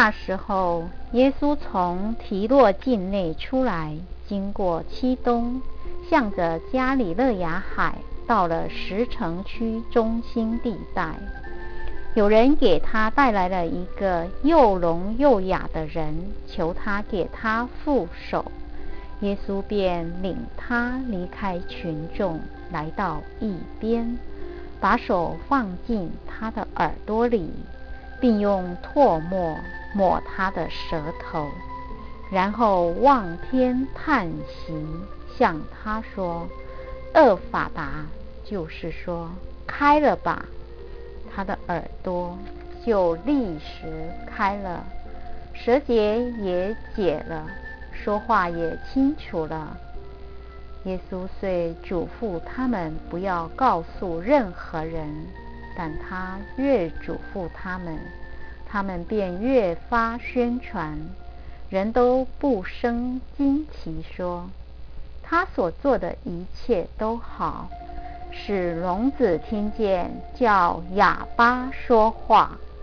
那时候，耶稣从提洛境内出来，经过漆东，向着加里肋亚海，到了十城区中心地带。有人给他带来了一个又聋又哑的人，求他给他覆手。耶稣便领他离开群众，来到一边，把手放进他的耳朵里，并用唾沫抹他的舌头，然后望天叹息，向他说：厄法达，就是说开了吧。他的耳朵就立时开了，舌结也解了，说话也清楚了。耶稣遂嘱咐他们不要告诉任何人，但他越嘱咐他们，他们便越发宣传，人都不生惊奇，说他所做的一切都好，使聋子听见，叫哑巴说话。